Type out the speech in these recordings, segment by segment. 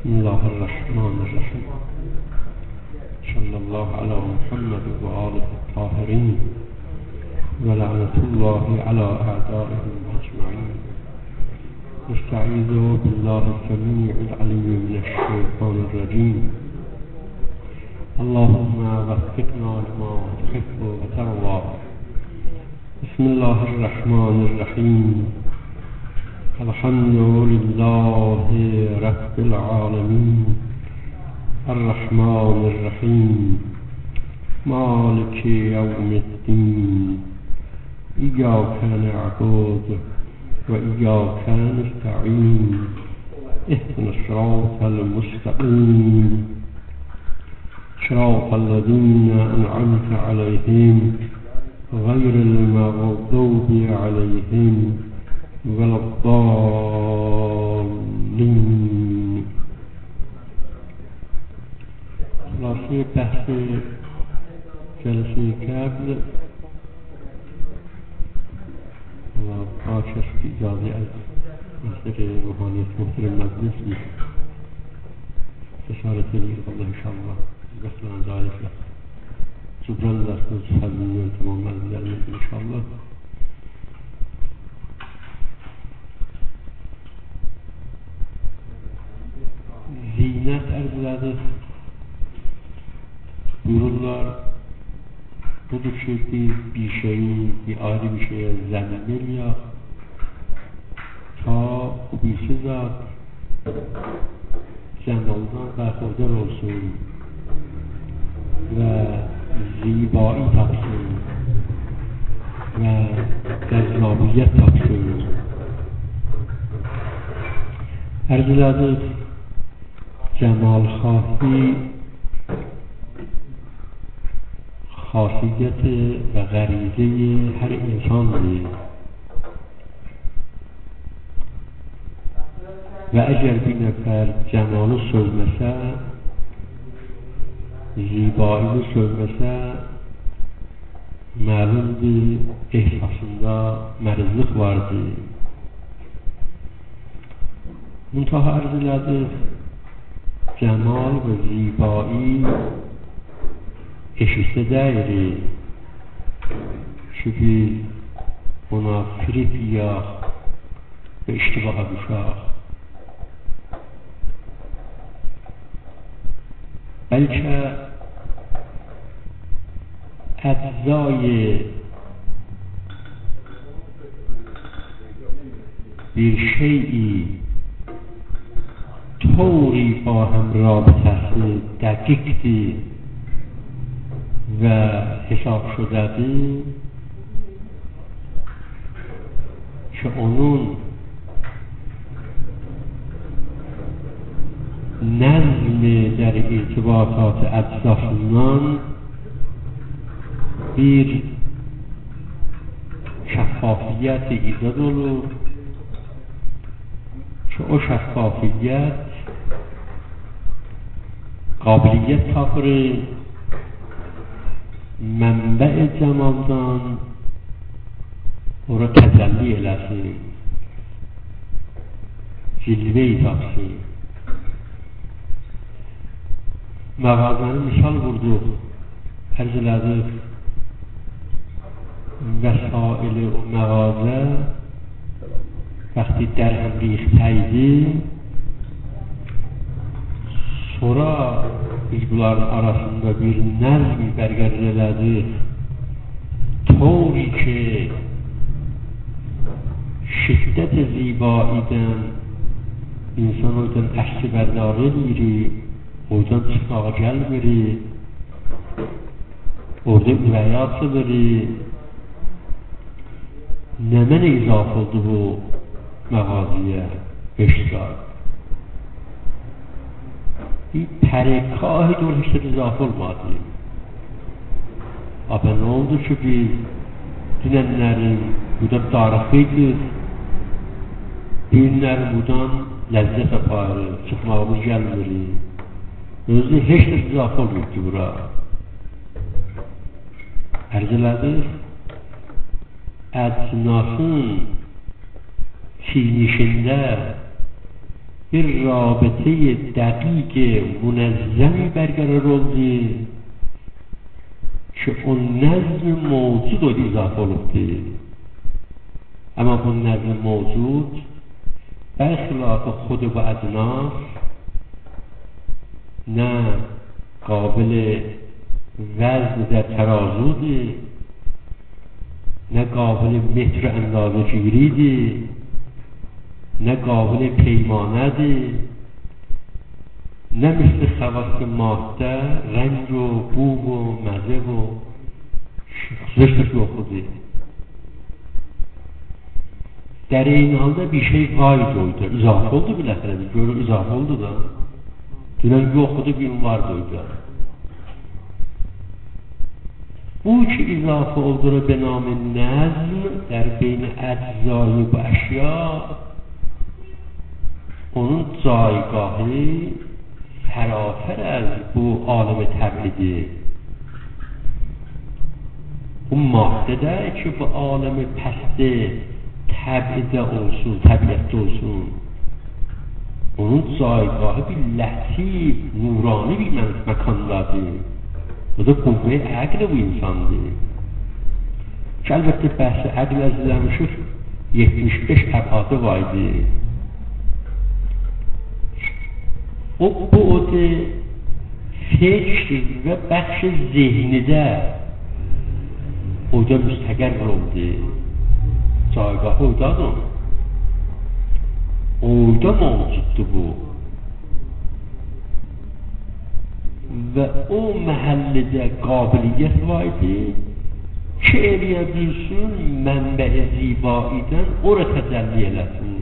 بسم الله الرحمن الرحيم. صلى الله على محمد وآله الطاهرين ولعنة الله على أعدائهم أجمعين. نستعيذ بالله السميع العليم من الشيطان الرجيم. اللهم وفقنا لما تحب وترضى. بسم الله الرحمن الرحيم. الحمد لله رب العالمين الرحمن الرحيم مالك يوم الدين إياك نعبد وإياك نستعين اهدنا الصراط المستقيم صراط الذين أنعمت عليهم غير المغضوب عليهم ولا الضالين. خلاصه بحث جلسه قبل و پاکش اجازه از مصدر روحانیت محترم مجلس نیست استشاره تبیر الله انشاءالله بخلان ذلك جبران دست نزفلین تمام مزدر انشاءالله. Ziynət ərzlədir. Buyururlar, budur ki, bir şeyi, ayrı bir şeye zəmin eləyək, ta o birisi zat cəmaldan bəxtəvər olsun və zibai tapsın və qəzzabiyyət tapsın. Ərzlədir, جمال خواهی خاصیت و غریزه هر انسانه و اگر bir nəfər cəmalı sözməsə, zibaini sözməsə, məlumdur, ehsasında mərizlik vardır. Muntaha arz elədir, جمال و زیبایی eşitsə dəyri çünki ona firib yiyək və iştibaha düşək. Bəlkə əczai bir şeyi طوری با هم رابطه دقیقی و حساب شده‌ای که onun نظم در ارتباطات اجزاسından bir şeffafiyet ایجاد olur که o şeffafiyet قابلیت tapır mənbə cəmaldan ora təzəlli eləsin, cilvə-i tapsın. Məğazəni misal vurduq, ərz elədik, vəsaili o məğazə وقتی در هم ریختəydi, sonra biz bunların arasında bir nəzm bərqərar elədik, طوری ki şiddət zibaidən insan oradan əksi bərdar edir, oradan çıxmağa gəlmir, orada ürəyə açılır. Nə mənə izaf oldu bu مغازیه اشتغال این ترکاهی دور هشت اضافه olmadı. Ama ne oldu ki biz dünenlerin buradan tarifiydik, düğünlerin buradan lezzet aparı, çıkmağımız gelmir. Özü hiç izafe olmuyor ki bura. Erzələdir, əcnasın çiğnişində bir رابطه دقیق منظمی برقرار oldu که اون نظم موجود رو اضافه olubdu. اما bu نظم موجود برخلاف خود و ادناس نه قابل وزن در ترازو دی، نه قابل متر اندازه گیری دی، نه قابل پیمانه دی، نه مثل خواص ماده رنگ و بو و مزه و زشتش رو خودی. در این halde bir şey var doydu. İzafe oldu bile efendim. Görü izafe oldu da. Dünen yoktu, gün var doydu. Bu ki izafe olduğunu be nam-ı nazm در بین اجزای و اشیا onun جایگاهی فراتر از bu عالم طبیعی. اون ماده ده که bu عالم پسته طبیعت olsun, طبیعت olsun. Onun جایگاهی bir لطیف نورانی bir مکانdadır. Bu da kuvve عقل bu insandır. Ki elbette bəhs عقل əzizləmişik 75 əbadı vardı. O bu'd فکر و بخش ذهنی ده orada müstəqər oldu. Caygahı oradadır. Orada mevcutdur bu. Və o məhəllədə qabiliyyət var idi ki, eləyə bilsin, mənbə-i zibaidən ora təcəlli eləsin.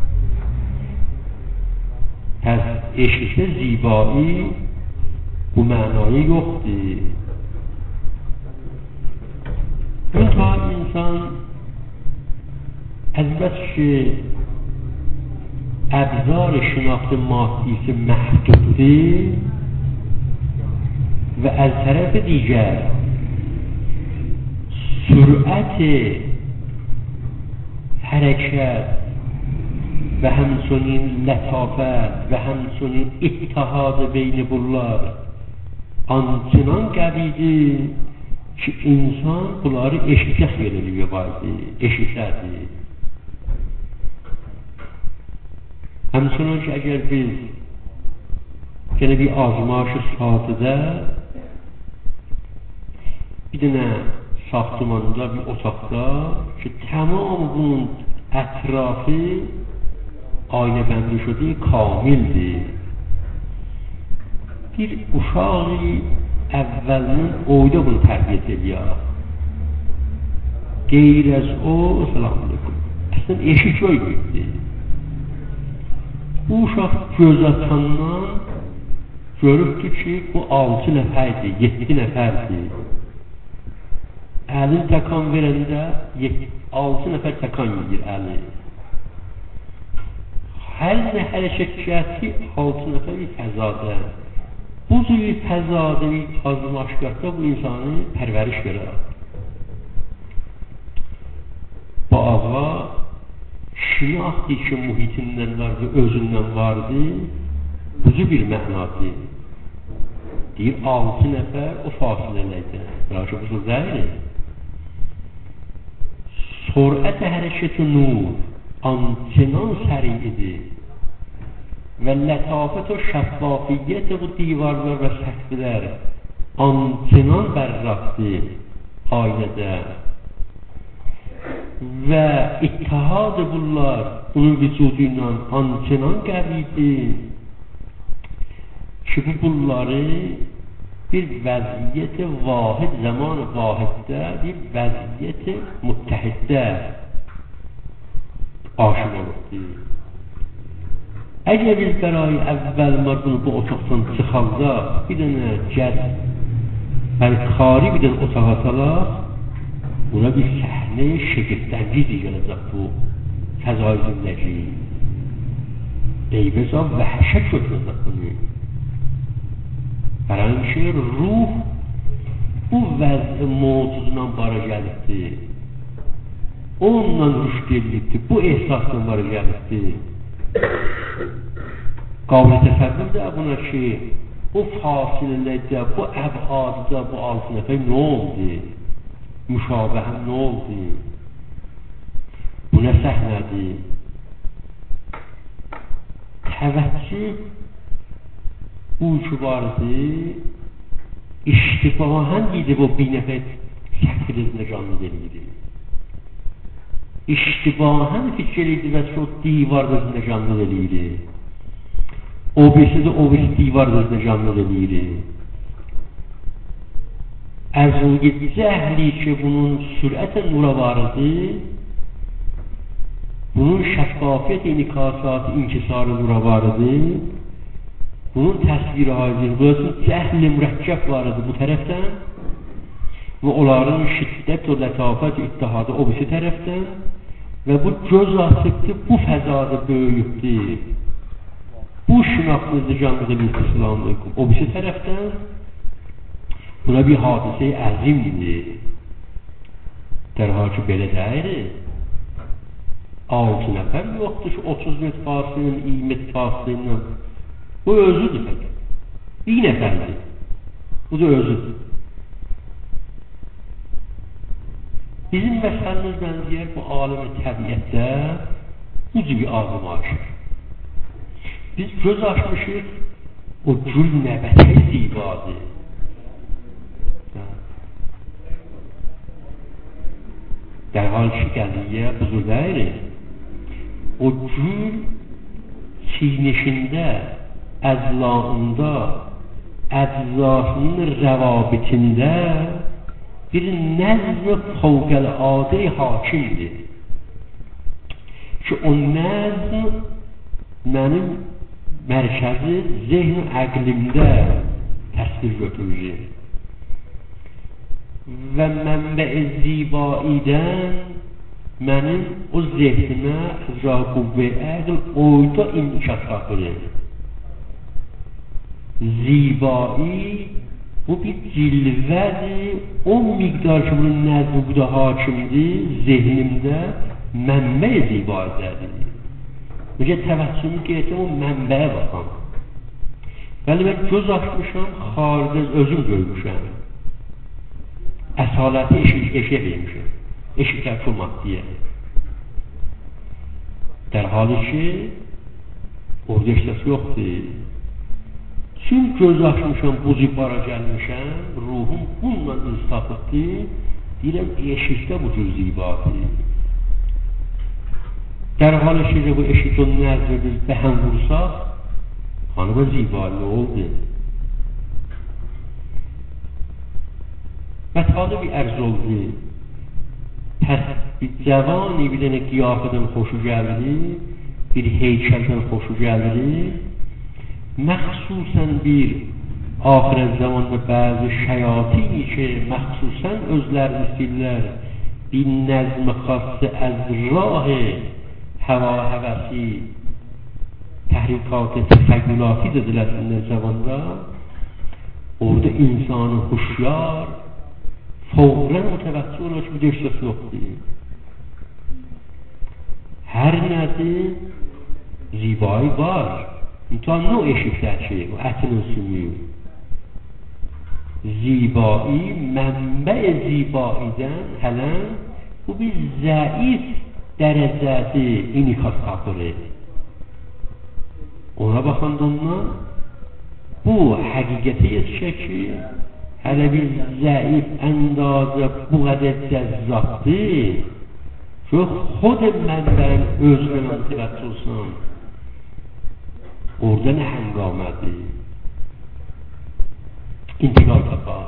Pəs eşqdə zibai bu mənayı yoxdur. Müntə insan البته ابزار شناخت مادیس محدوده و از طرف دیگر سرعت حرکت و همچنین لطافت و همچنین اتحاد بین bunlar آنچنان قویده که insan bunları eşitlik veriliyor vardı, eşitlerdi. همچنان که اگر biz gene bir azmaş sadıda bir dənə saxtımanda bir otaqda ki tamam bunun ətrafı aynə bəndi şudu kamildir. Bir uşağı əvvəlinin oyda bunu tərbiyyət edir. Qeyr az o, selamun aleyküm. Əslən eşik yoydur. Bu uşaq göz atandan görübdür ki, bu 6 nəfərdir, 7 nəfərdir. Əlin təkan verəndə 6 nəfər təkan yiyir əli. Hər nə hərəkəti 6 nəfər bir fəzadə. Bu cür fəzadə bir azmaşqatda bu insanı pərvəriş verər. Bu ağa şinaxtı ki muhitindən var və özündən vardı, buzu bir mənadır. Deyir, 6 nəfər o fasilələrdə. Bıraşı bu söz deyil. Sürət-i hərəkət-i nur ançinan səriidir və lətafət o şəffafiyyət bu divarlar və səqflər ançinan bərraqdır ailədə. Və ittihad bunlar onun vücuduyla ançınan qəvidir ki, bu bunları bir vəziyyət-i vahid, zaman-ı vahiddə, bir vəziyyət-i müttəhiddə aşıq olubdur. Əgər biz bərayı əvvəl bunu bu otaqdan çıxanda bir dənə gəz, xari bir dənə otağa salaq, buna bir səhne şegirdəngiz gələcək bu fəzai zindəki. Eyvəza vəhşət götürəcək bunu. Bərayın ki, ruh bu vəzn mevcudundan bara gəlibdir. Onunla rüşd edilibdir, bu ehsasdan bara gəlibdir. قابل تصور ده buna ki bu fasilələrdə, bu əbhadda, bu altı nəfər nə oldu? Müşabəhə nə oldu? Bu nə səhnədir? Təvəccüh bu ki vardı, iştibahən idi bu bir nəfər səhvində canlı deliydi. İştibahən fikir idi və çox divar gözündə canlı deliydi. O birisi də o birisi divar gözündə canlı deliydi. Ərzulgi cəhli ki bunun sürətə nura vardı, bunun şəffafiyət inikasatı inkisarı nura vardı, bunun təsviri hazır, bunun cəhli mürəkkəb vardı bu tərəfdən və onların şiddət və lətafət ittihadı o birisi tərəfdən və bu göz atıqdı, bu fəzada böyüyübdü. Bu şünaxtınızda canlıda bir İslamlıqım. O birisi tərəfdən buna bir hadisə-i əzimdir. Dərhal ki, belə deyir. 6 nəfər yoxdur ki, 30 metr fasilə, 20 metr fasilə. Bu özüdür fəqət. Bir nəfərdir. Bu da özüdür. Bizim məsəlimiz bənzəyər bu aləm-i təbiətdə bu gibi azımayışır. Biz göz açmışıq, o gül nəbətə zibadır. Dərhal ki, qəziyyə buzur deyir. O gül çiğnişində, əzlaında, əczasının rəvabitində bir nəzm-i fəvqəl-adə hakimdir. Ki o nəzm mənim mərkəzi zehn əqlimdə təsvir götürür. Və mənbə-i zibaidən mənim o zehnimə rəqubə əql oyda inkişaf tapılır. Zibai bu bir cilvədir, o miqdar ki bunun nəzmi bu da hakimdir, zehnimdə mənbə-i zibaidədir. Necə təvəccühümü qeyrətəm o mənbəyə baxam. Bəli, mən göz açmışam, xaridə özüm görmüşəm. Əsaləti eşiyə vermişəm. Eşiklər kurmaq deyə. Dərhalı ki, orada eşləsi yoxdur. Çünki göz açmışam, bu zibara gəlmişəm, ruhum bununla ıstafıqdır, deyirəm, eşikdə bu cür zibadır. Dərhal ki, bu eşikdə nəzr biz bəhəm vursaq, xanıma zibalı oldu. Mətalı bir ərz oldu. Pəs bir cəvani bir dənə qiyafədən xoşu gəldi, bir heykəldən xoşu gəldi, məxsusən bir axirət zamanda bəzi şəyatini ki, məxsusən özlərini istəyirlər, bir nəzm-i xası əz rah-ı həva həvəsi təhrikat-ı təxəyyülatı dediləsinlər zamanda, orada insanı huşyar, fəvrən mütəvəccüh olur ki, bu döşləsi yoxdur. Hər nədir zibai var. İmtihan o eşiklər ki, o ətin sümüyü. Zibai, mənbə-i zibaidən hələn bu bir zəif dərəcəsi inikas tapılır. Ona baxanda ondan bu həqiqəti yetişək ki, hələ bir zəif əndazə bu qədər cəzzabdır ki, xod mənbərin özünə məntəvəç olsun. Orada nə həngamədir? İntiqal tapar.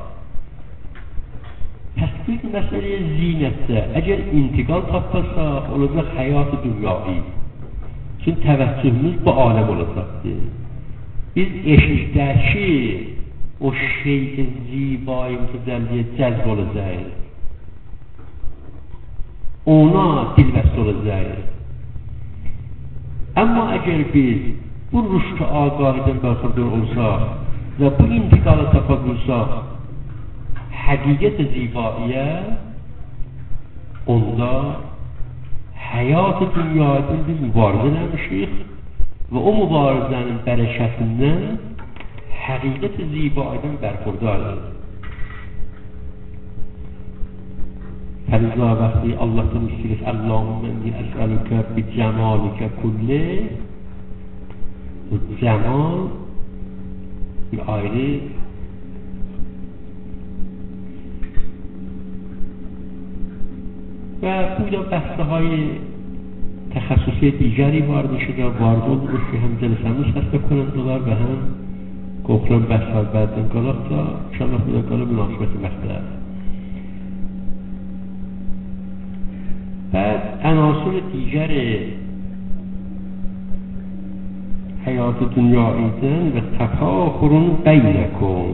Təsbir məsələyə zinətdə, əgər intiqal tapasaq, olacaq həyat-ı dünyayı. Çünki təvəccühümüz bu aləm olacaqdır. Biz eşikdəki o şey-i zibai mütəzəlliyə cəlb olacaq. Ona dilbəst olacaq. Amma əgər biz bu rüşd-i agahədən bərxəbər olsaq və bu intiqalı tapa bilsaq həqiqət-i zibaiyə, onda həyat-ı dünyada biz mübarizə eləmişik و او مبارزن برکتیnden حقیقت زیباییدن برخورداره. فلذا وقتی الله میگه اللهم انی اسألک بجمالک کله، و جمال این آیه و بودا بحثه های تخصصی دیگری وارد شده، وارد بود که هم جلسه هست بکنن دولار به هم گفتم بحث بعد انقلاب تا انشاءالله بودا کالا مناسبت وقت است. بعد عناصر دیگر حیات دنیاییدن و تفاخرون بینکم،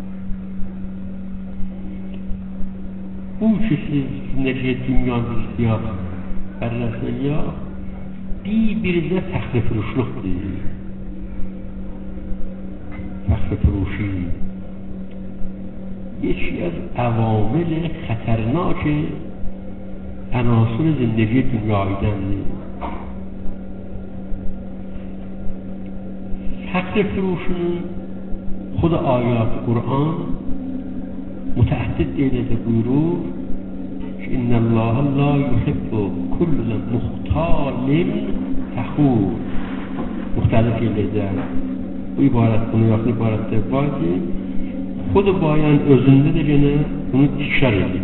او چیزی زندگی دنیا یا بررسی یا bir-birinə fəxri furuşluqdur. Fəxri furuşi یکی از عوامل خطرناک عناصر زندگی دنیاییدنه. فخر فروشی خود آیات قرآن متعدد دیده بuyurur که ان الله لا يحب كل مختال فخور. مختلف دیده bu ibarət bunu yaxın ibarətdə var ki خود bayan özündə də gene bunu tikrar edir.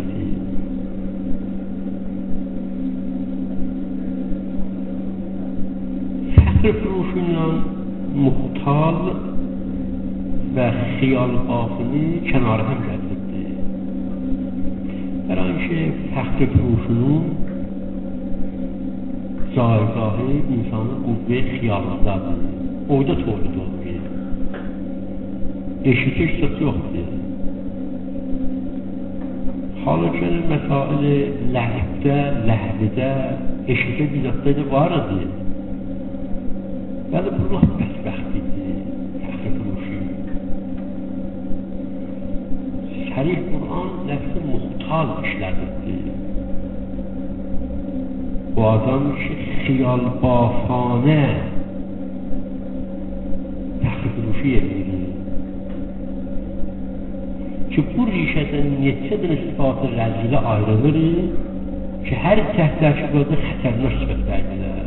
فخر فروشی‌نə muhtal və xiyal batini kənara هم gətirildi. Hər anki fəxr furuşunun caygahı insanın qüvvə xiyalındadır. Orada tolid olur. Eşitiş söz yoxdur. Halbuki məsələ ləhvdə, ləhvdə, eşitə bidatda da var idi. Bəli, bu laf bədbəxtlidir, fəxr furuşi. Sərih Qur'an nəfsi muhtal işlədirdi. Bu adam ki, xiyal bafanə fəxr furuşi edir. Ki bu rişədən neçə dənə sıfatı rəzilə ayrılır ki, hər təhdərşiqada xətərlər sifətlərdir.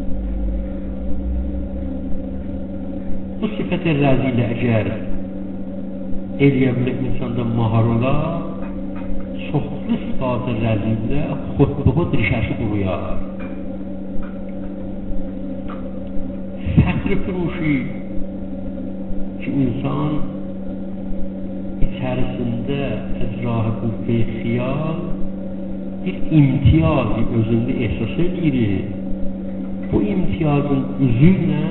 Bu sifət-i rəzilə əgər eləyə bilir insanda mahar ola, çoxlu sıfatı rəzilə xudbuğud rişəsi quruyar. Fəxr furuşi ki, insan içərisində az rah qüvvə xiyal bir imtiyazı özündə ehsas edir. Bu imtiyazın üzüylə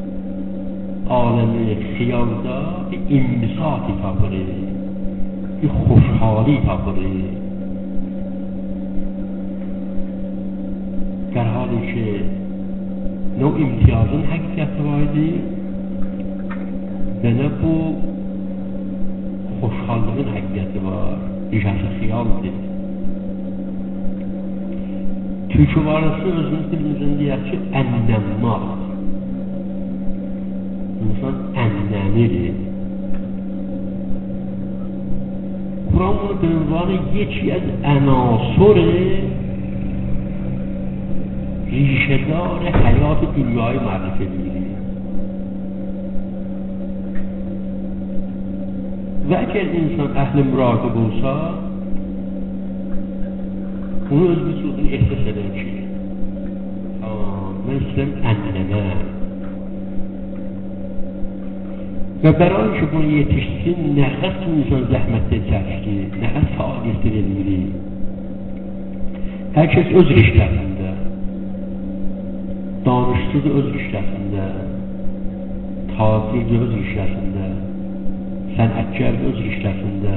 aləmi xiyalda bir imbisati tapır, bir xoşhali tapır. در حالی که نوع امتیازın həqiqəti var idi və nə bu xoşhallığın həqiqəti var, rişəsi xiyaldır. Türk varlısı özümüz dilimizin deyək ki, ənnəmmaq. İnsan ənnəmidir. Kur'an bunu به عنوان یکی از عناصر ریشه‌دار حیات دنیای معرفی می‌کنه. و اگر انسان اهل مراقبه olsa bunu öz vücudunu ehsas eder ki mən istəyirəm ənnəmə və برای که bunu yetişsin nə qədər insan zəhmətlə çəkir, nə qədər fəaliyyətlər edir. Hər kəs öz riştəsində, danışçı da öz riştəsində, tacir də öz riştəsində, sənətkar öz riştəsində,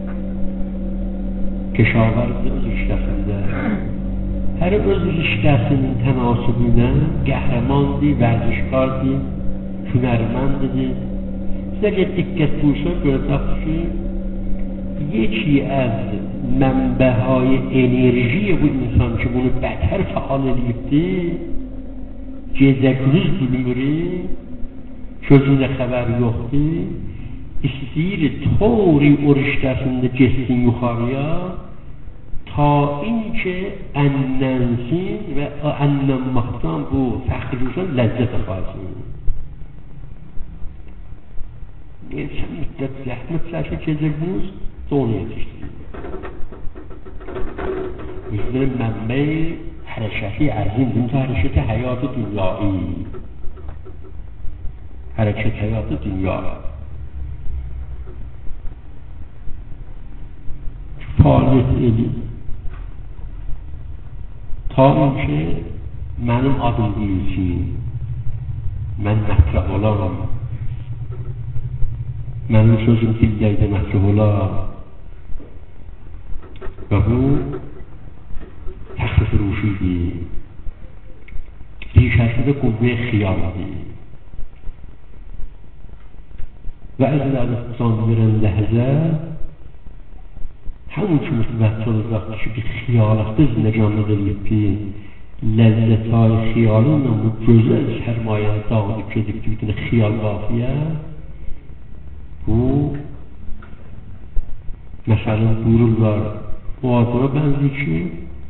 keşavarz öz riştəsində, hər öz riştəsinin tənasübünə qəhrəmandır, vərzişkardır, hünərməndir. Siz əgər diqqət buyursa görəcəksiniz ki, یکی از منبعهای انرژی bu insan ki bunu beter faal edildi gecə gündüz bilmirik, gözündə xəbər yoxdur, istəyir tori o riştəsində getsin yuxarıya, ta inki ənnənsin və ənnənmaqdan bu fəxrüzən ləzzət aparsın. Geçən müddət zəhmət çəkib gecə gündüz da onu yetişdirir. Bizlerin mənbəyi hərəkəti əzimdir. Hərəkəti həyatı dünyayı. Hərəkət həyatı dünya. Fəaliyyət edin. Ta ki mənim adım deyilsin, mən mətrəf olaram, mənim sözüm dildəydə mətrəf olar və bu təxri furuşidir, dişəsidə qüvvə xiyaldır və əzlərini can verən ləhzə همون که متوجه olacaqdır ki, bir xiyalətdə zinəcanlıq edib ki, ləzzət-i xiyalınla bu gözəl sərmayəni dağılıb gedib ki, bir xiyal qafiyə, bu məsələn buyururlar, o adına bənzir ki,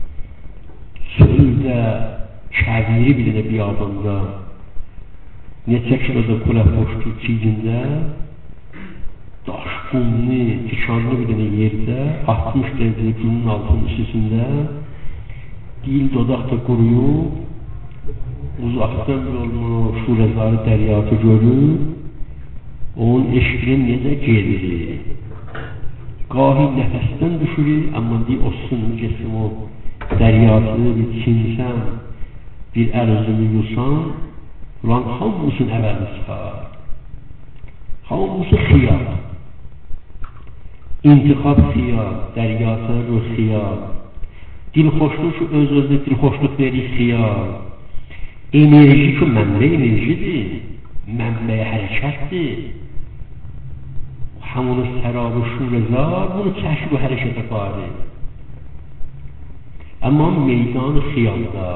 çöldə kəbiri bilinə biyabanda, neçə kiloda kula xoşdur çiğində, daş qumlu, tikanlı bir dənə yerdə 60 dərəcə günün altının üstündə dil dodaqda quruyub uzaqdan yolunu şurəzarı dəryatı görüb onun eşqinin necə gelir qahi nəfəsdən düşürür amma deyir olsun geçsin o dəryatını bir çinsən bir əl özünü yusan ulan hamısının əvəzi çıxar hamısı xiyal İntiqab xiyal, dəryasına ruh xiyal, dilxoşluq ki, öz-özünə dilxoşluq verir xiyal, enerji ki, mənbə enerjidir, mənbəyə hərəkətdir, hamını sərabı şurəzar, bunu çəkib və hərəkət aparır. Amma meydanı xiyalda,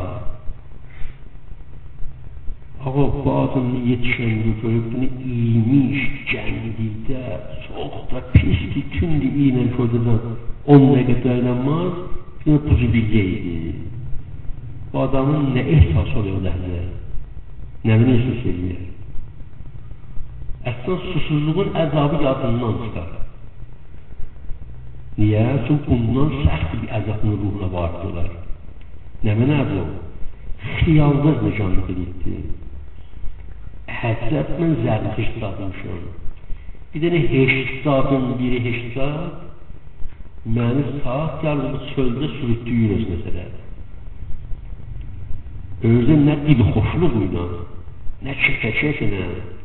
ağa bazı yetişəndə görüb bunu iyiymiş, cənglikdə, çox da pisdir, tündür iynən kördədən 10 dəqiqə dayanmaz, bir buzu bilgəydi. Bu adamın nə ehsas oluyor ləhzə? Nəvini ehsas edir? Əslən susuzluğun əzabı yadından çıxar. Niyə? Çünki bundan səxt bir əzabın ruhuna vardılar. Nəvini bu? Xiyalda məcanlıq edirdi. Həzrət mən zərli heştadmışım. Bir dənə heştadın biri heştad məni saat yarımı çöldə sürütdüyür öz məsələ. Özdə nə dilxoşluquyla, nə çəkə-çəkənə.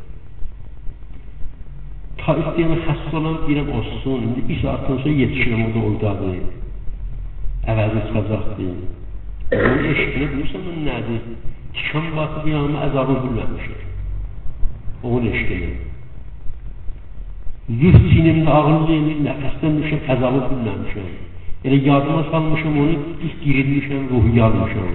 Ta istəyənə xəst olan birəm olsun, indi bir saatdan sonra yetişirəm o da oydadı. Əvəzi çıxacaqdır. Onun eşqini bilirsən mən nədir? Tikan batıb yanıma əzabı bilməmişir. Onun eşqini. Yüz sinimdə ağırlı eləyir, nəfəsdən düşəm, əzabı bilməmişəm. Elə yadıma salmışam onu, girilmişəm, ruhu yarmışam.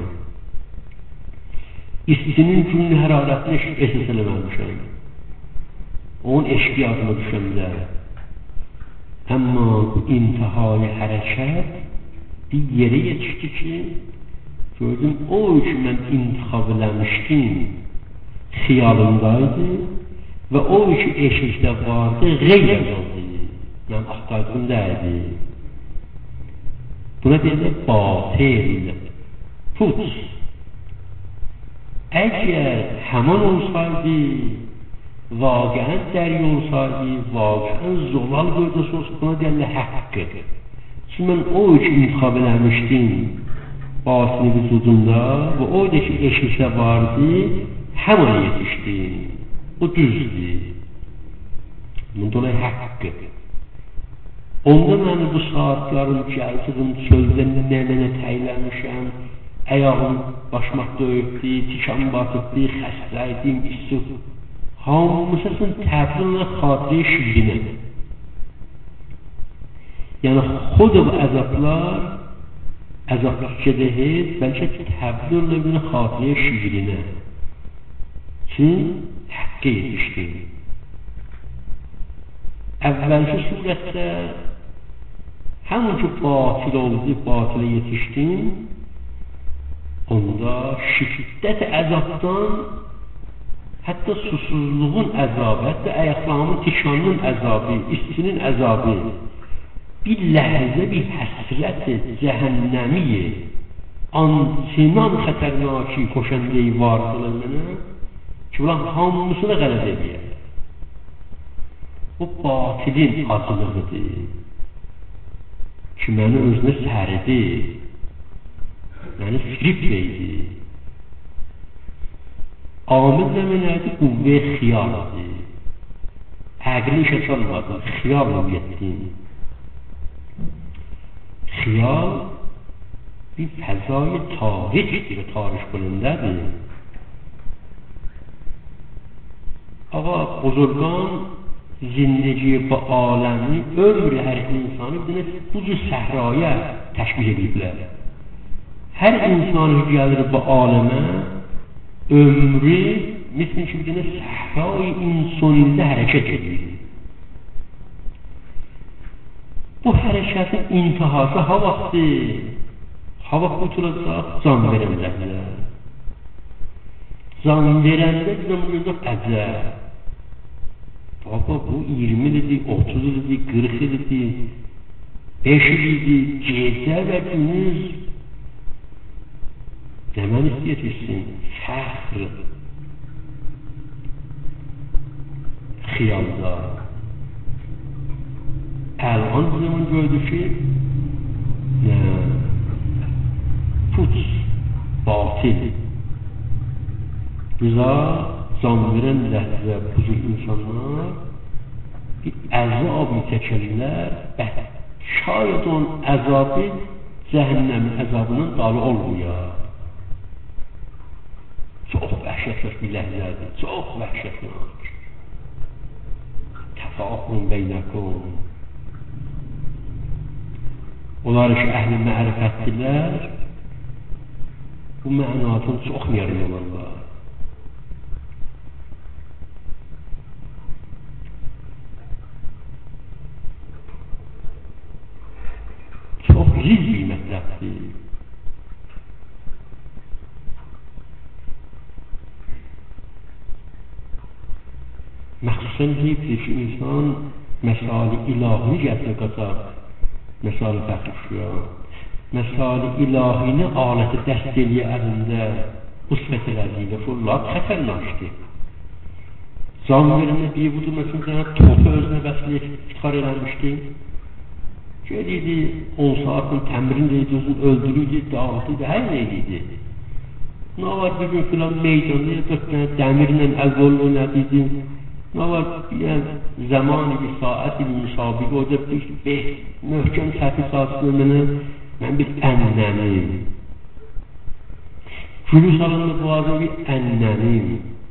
İstinin günün hərarətini əsas eləməmişəm. Onun eşqi yadıma düşəmdə. Amma bu intihai hərəkət bir yerə yetişdi ki, gördüm, o üçün mən intihab eləmişdim, xiyalımdaydı və o üçün eşikdə vardı, qeyr oldu. Mən axtardığım dəydi. Buna deyildir, batil, put. Əgər həman olsaydı, vaqəən dəri olsaydı, vaqəən zolal gördəsi olsa, buna deyildir, həqqı. Çünki mən o üçün intihab eləmişdim, basını vücudunda və oradakı eşikdə vardı, həman yetişdi. O düzdür. Bunun dolayı haqqıdır. Onda mən bu saatlarım gəldim, çöldə nə-nə təyləmişəm, ayağım başmaq döyübdü, tikan batıbdı, xəstəydim, istif. Hamısının təbrinlə xatirə şirinə. Yəni, xod bu əzablar, əzablar gedəhid, bəlkə təbrinlə bir xatirə şirinə. ki haqqə yetişdi. Əvvəlki surətdə həmin ki batil oldu, batilə yetişdin, onda şiddət əzabdan, hətta susuzluğun əzabı, hətta ayaqlarının tikanının əzabı, istinin əzabı, bir ləhzə bir həsrət cəhənnəmiyə, antinan xətərnaki koşəndeyi var qılınını ki, ulan hamısını qələb edir. O batilin acılığıdır ki, məni özünə səridi, məni firib verdi. Amil nəmələrdir? Quvvə xiyaldır. Əqli işə salmadı, xiyal ümumiyyətdir. Xiyal bir fəzai tarixdir və tarix bölündədir. Ağa, buzurgan zindagi bu aləmi, ömrü hər insanı bu cür səhraya təşbih ediblər. Hər insanı gəlir bu aləmə, ömrü مثل که بدونه صحرای insonində hərəkət edir. Bu hərəkətin intihası ha vaxtı, ha vaxt oturacaq can verənlərlə. Can verəndə bizim burada əcəb. Baba bu 20 ildir, 30 ildir, 40 ildir, 5 ildir, gecə və gündüz demək istəyirsin, fəxr, xiyalda. Elhan zaman gördük ki, put, batil. Bize can veren ləhzə, buzul insanlar bir əzab-ı çəkirlər, şayet onun əzabı cəhənnəmin əzabının dalı olmuyor. Çox vəhşətli bir ləhzədir, çox vəhşətli. Təfaqun beynəkum. Onlar ki, əhl-i mərifətdilər, bu mənatın çox yarıyorlar. Çox ziz bir mətləbdir. Məxsusən deyibdir ki, insan məsali ilahini gətirə qatar. Məsali təxrişiyor. Məsali ilahini aləti dəst eləyə əlində bu sifət elədiyilə fırlar xətərnaşdır. Can verənə bir budur, məsələn, topu özünə bəsləyib iftixar eləmişdi. Geliydi, 10 saatın təmrin deydi, özünü öldürüydü, dağıtıydı, hər neydi. Ne var bir gün filan meydanda 4 tane dəmirlə əl-qol oynadıydı. Ne var yani zamanı bir saati bir müsabiqə orada bir möhkəm səti sahasında mən bir ənlənim. Gülü salında boğazım bir ənlənim.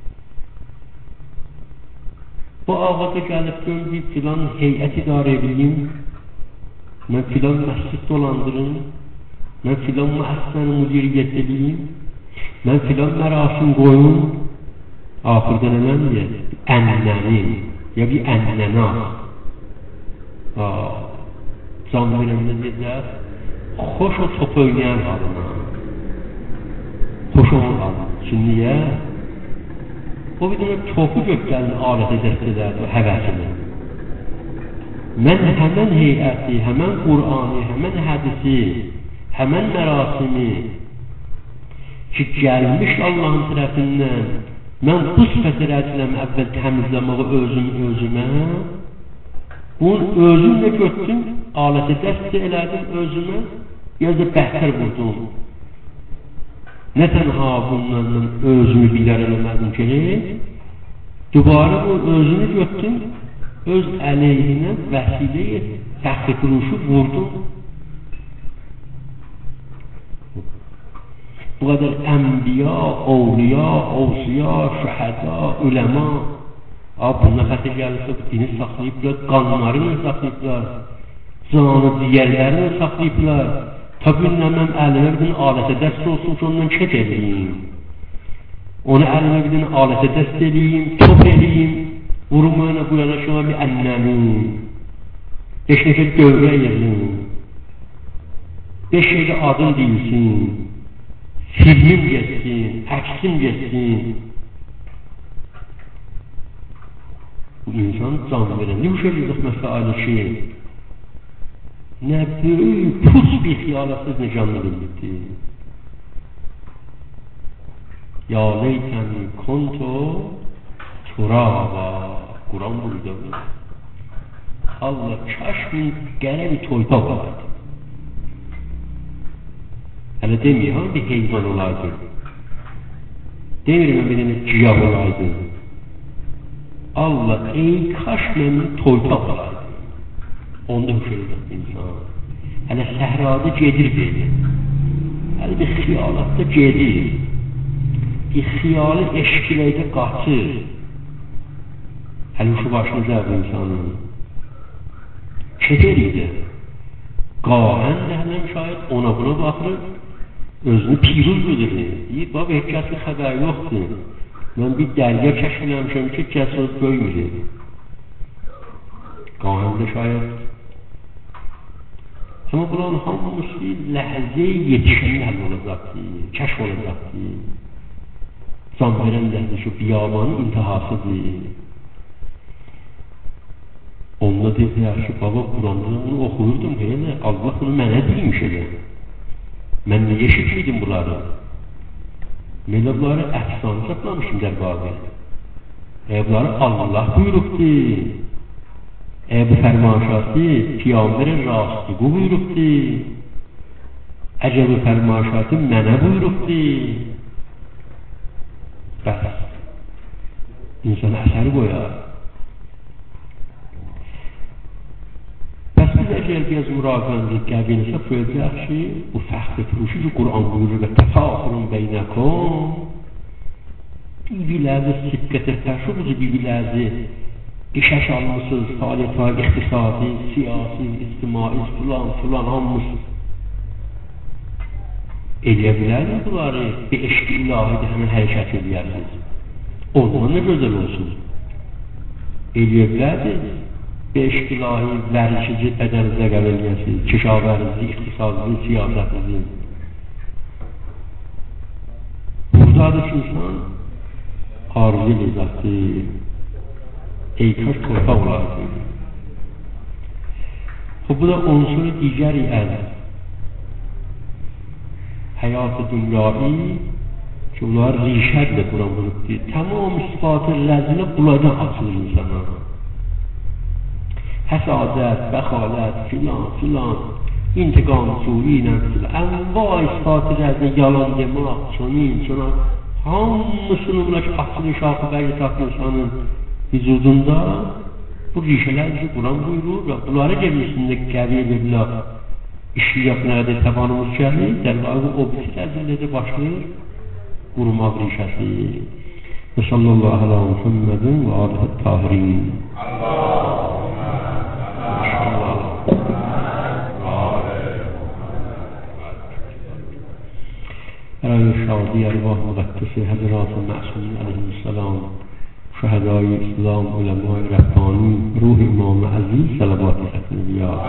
Bu ağada gəlib bir filan heyət idarə edeyim. Mən filan məscid dolandırım. Mən filan müəssisəni müdiriyyət edeyim. Mən filan mərasim qoyum. Axırda nələm deyək? Ənlənim. Ya bir ənlənə. Can verəmdə deyəcək, xoş o top oynayan halına. Xoş o halına. Çünki niyə? O bir dənə topu gökgəlin alətə dəst edərdi, o həvəsini. Mən həmən heyəti, həmən Qur'anı, həmən hədisi, həmən mərasimi ki, gəlmiş Allahın tərəfindən mən bu sifəti rəziləm əvvəl təmizləməyi özümə bunun özümlə götdüm, aləti dəst elədim özümə, ya da bəhətər vurdum. Nə tənha bundan özümü bilər eləmədim ki, dubara bu özünü götdüm, öz əleyhinə vəsiləyə təxriqruşu vurdum. Bu qədər ənbiya, ovliya, ovsiya, şəhəda, üləma, bununla xətə gəlirsə, dini saxlayıblar, qanlarını saxlayıblar, canı digərlərini saxlayıblar. Tabi mən əlimə bir alətə dəst olsun ki, ondan çək edeyim. onu eline bir tane alete dest edeyim, top edeyim, vurumuna buyana şuna bir annemi, 5 nefer dövre yerim, 5 şeyde adın değilsin, filmim geçsin, aksim geçsin. Bu insan can veren, ne bu şöyle mesele şey? Ne büyük pus bir hiyalasız ne canlı bildi. Ya leyteni konto turaba, Kur'an buydu. Allah kaşmin gene bir toypa vardı. Hele demiyor ha bir heyvan olaydı. Demiyorum benim ciyah olaydı. Allah ey kaşmin toypa olaydı. Onda hüşürlük insan. Hele sehrada gedir dedi. Hele bir hiyalatta gedir. Bir hiyalı eşkileyde qaçır. Hele şu başınıza bu insanın. Keser idi. Qahen dəhələm şayət ona buna baxır, özünü piruz bilir. Deyir, baba, heç kəsin xəbəri yoxdur. Mən bir dərgə kəşfiləmişəm ki, kəsöz böymür. Qahəndə şayət. Amma bunun hamısı ləhzə yetişən həll olacaqdır, kəşf olacaqdır. Can verən ləhzə şu biyamanın intihasıdır. Onunla dedi, yaxşı baba, Quranda bunu oxuyurdum, elə Allah bunu mənə deymiş elə. Mən niyə eşitmiydim bunları? Mən bunları əfsanı saklamışım dərbağı. Bunları Allah buyurubdur. Bu fərmaşatı Peyğəmbərin rastlığı buyurubdur. Əcəb fərmaşatı mənə buyurubdur. Bəs insan əsəri qoyar. Eğer biraz murakanlık geldiğinizde söyleyecek şey bu fahri furuşu ki Kur'an buyurur ve tefâhurun beynekum birbirlerine sikkete ferşu buzu birbirlerine işeş almışsınız faaliyetler, iktisadi, siyasi, istimai, filan almış eleyebilir mi bunları bir eşki ilahide hemen hareket ediyorsunuz ondan ne güzel olsun eleyebilir mi? Beş ilahi verişici bedenize gelmesi, kişaverinizi, iktisadınızı, siyasetinizi. Burada da insan arzu lezzeti, eykaş torpa olardı. Bu da unsuru digeri hayat-ı dünyayı ki bunlar rişedle Kur'an buluptu. Tamam sıfatı lezine bunlardan açılır insana. Həsədət, bəxalət, filan, intiqam, suiylə, ənva isfatı rəzində yalan demək, çönin, hamısının buna ki, açılı şahı bəyi tatmışanın vücudunda bu rişələr ki, Quran buyurur və bunları gemisində qəviyə verirlər. İşi yapına qədər təbanımız gəlir, dərbağı o birisi rəzində başlayır, qurumaq rişəsi. Və sallallahu ala Muhammedin və aleyhi tahirin. برای شادی ارواح مقدس حضرات معصومین علیهم السلام شهدای اسلام علمای ربانی روح امام عزیز صلوات ختم بیاد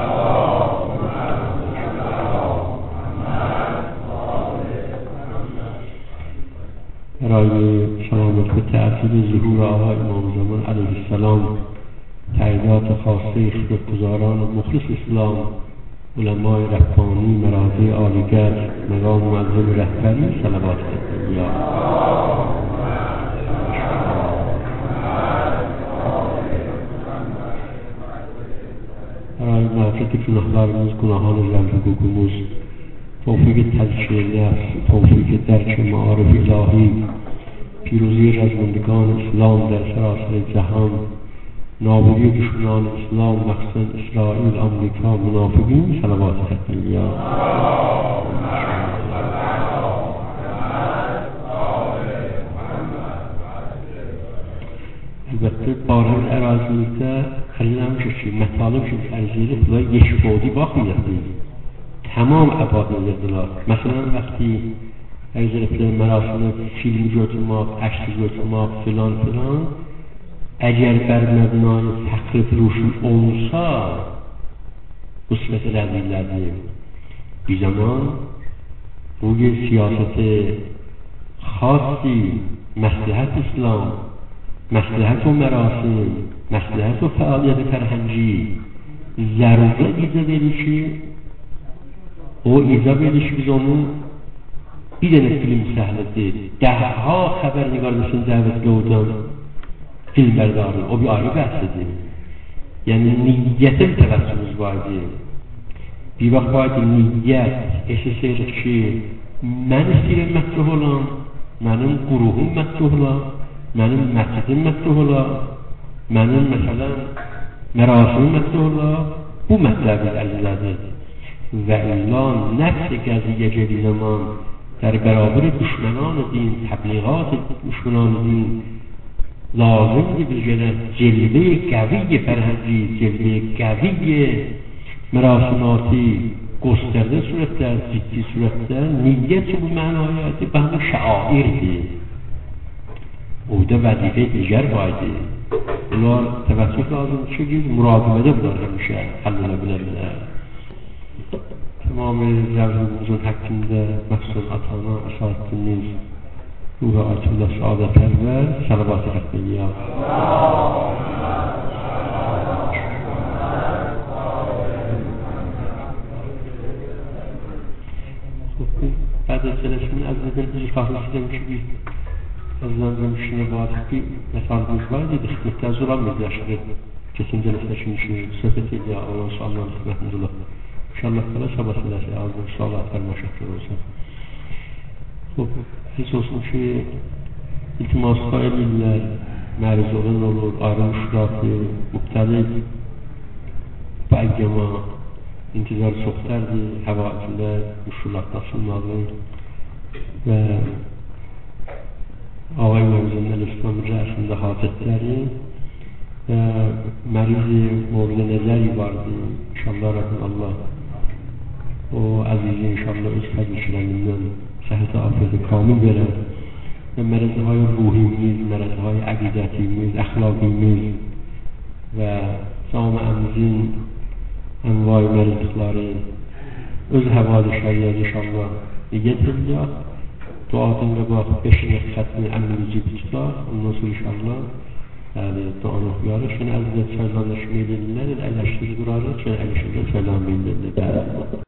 برای سلامت و تأثیر ظهور آقا امام زمان علیه السلام تعییدات خاصه خدمتگزاران مخلص اسلام علمای ربانی مراجع عالیگر مقام معظم رهبری صلوات یا برای مغفرت گناهlarımız گناهان زندگیمız توفیق تزکیه نفس توفیق درک معارف الهی پیروزی رزمندگان اسلام در سراسر جهان نابودی دشمنان اسلام مخصوصا اسرائیل آمریکا منافقین صلوات ختم یا البته بارها ərazimizdə xəliləmişik ki, mətalib ki, ərziyeli bunlar yeşbodi baxmayacaqdır. Tamam əbad edirdiler. Məsələn, vəqti اگر فلان مراسم فیلم götürmek, əşli götürmek filan filan eğer bər məbnai fəxri furuşu olsa bu sifət rəzillərdir. Bir zaman bu bir siyaseti xasi məsləhət İslam, məsləhət o mərasim, məsləhət o fəaliyyət fərhəngi zərurə izah verir ki, o izah verir ki, biz onu bir dənə film səhnəsi, daha xəbərnigarlısın dəvətli oldan film bərdarı, o bir ayrı bəhsədir. Yəni, niyyətə təvəssümüz vardır. Bir vaxt vardır, niyyət, esasıyıq ki, mən istəyirəm mətruh olan, mənim quruhum mətruh ola, mənim məscidim mətruh ola, mənim, məsələn, mərasimim mətruh ola, bu mətləbi əlilədir. Və ilan nəfs qəziyyə gediği zaman در برابر دشمنان دین، تبلیغات دشمنان دین لازم بگیرد جلوه قوی فرهنگی، جلوه قوی مراسماتی گسترده صورتده، جدی صورتده نیت bu mənayəti به همون şairdir. Orada vəzifə digər vardır. Bunlar təvəssüf lazım ki, biz müraqibədə bunlar həmişə həll ola bilərlər. Tamam yavrum hakkında məxsus atana şahidimiz ruhu Ayətullah Saadət Ərvər salavat etməliyə. بعد از جلسه از نظر اجرایی شدم که از نظر مشینه باید که مثال بزرگی دخمت از اون می‌داشته kesin جلسهشون صحبت یا الله سبحانه و تعالی İnşallah kadar sabah silahı aldım, salat vermişler olsun. Hiç olsun ki iltimasda emirlər, məruz olan olur, ayrılmışlardı, müxtəlif bəlgəma, intizar çoxdərdir, həvaitilər, müşkülat daşınmalı və ağay mövzunun əl-İslam rəsmində hafətləri və mərizi mövzə nəzəri vardı. İnşallah Rabbim Allah o əzizi inşallah öz xədmişlərindən səhət afiyeti kamil verər və mərəzəhay ruhimiz, mərəzəhay əqidətimiz, əxlaqimiz və camiəmizin ənvai mərəzəqləri öz həvali şəriyyət inşallah yetirəcək. Duadın qabaq 5 neft xətmi əmrimizi tutaq. Ondan sonra inşallah duanı oxuyarıq. Şuna əzizət çaylanışma edirlər, ələşdiri durarıq, şuna ələşdirə çaylanma edirlər.